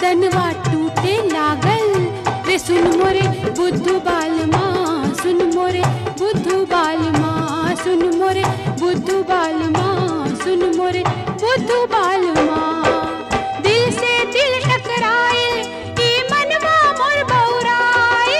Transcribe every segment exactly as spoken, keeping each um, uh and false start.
बदनवा टूटे लागल रे सुन मोरे बुद्धू बाल माँ सुन मोरे बुद्धू बाल माँ सुन मोरे बुद्धू बाल माँ सुन मोरे बुद्धू बाल माँ दिल से दिल टकराए ई मनवा मोर बौराए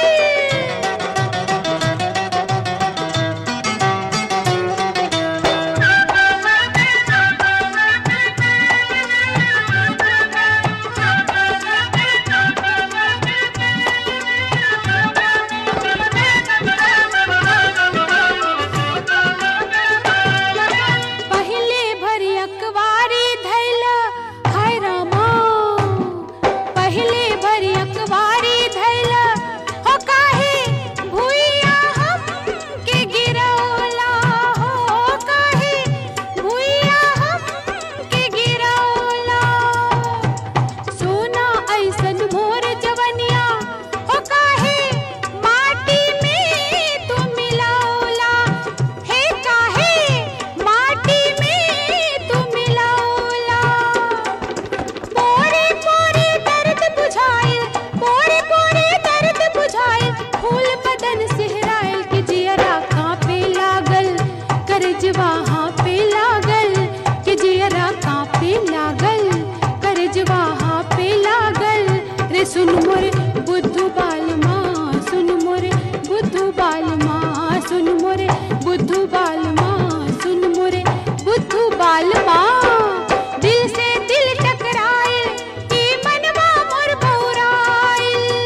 वहाँ पे लागल के जियरा कांपे लागल करज वहाँ पे लागल रे सुन मोरे बुद्धू बाल माँ सुन मोरे बुद्धू बाल माँ सुन मोरे बुद्धू बाल माँ सुन मोरे बुद्धू बाल माँ दिल से दिल टकराए ई मनवा मोर बौराए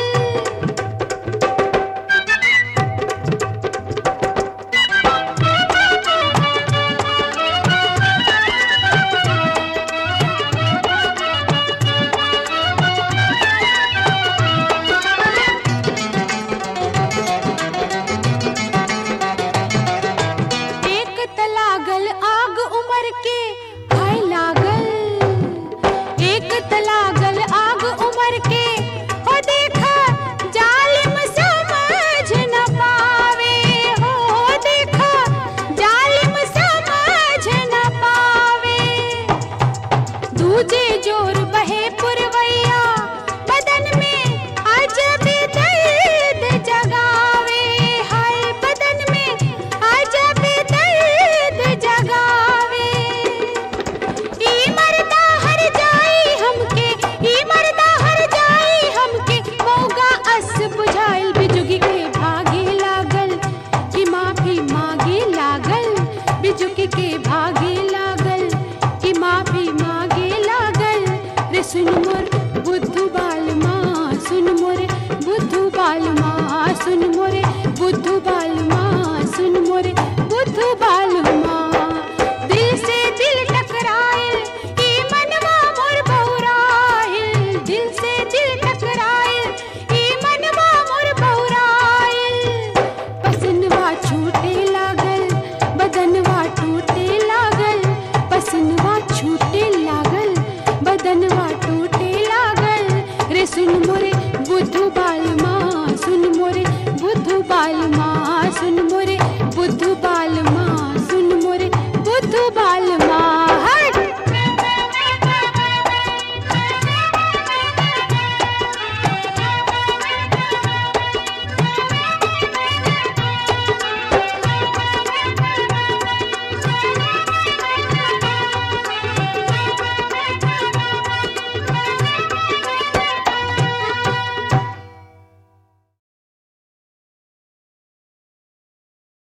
दूजे जोर बहे पुरवैया बदन में अजब दर्द जगावे हाय बदन में अजब दर्द जगावे ई मर्दा हर जाई हमके ई मर्दा हर जाई हमके मौगा अस बुझाइल बिजुगी के भागे लागल कि माफी मांगे लागल बिजुगी के भागे लागल कि माफी मांगे सुन मोर बुद्धू बाल माँ सुन मोरे बुद्धू बाल माँ सुन मोरे बुद्धू बाल माँ सुन मोरे बुद्धू बाल माँ दिल से दिल टकराए ई मनवा मोर बौराए दिल से दिल टकराए ई मनवा मोर बौराए पसनवा छूटे लागल बदनवा टूटे लागल पसनवा छूटे लागल बदनवा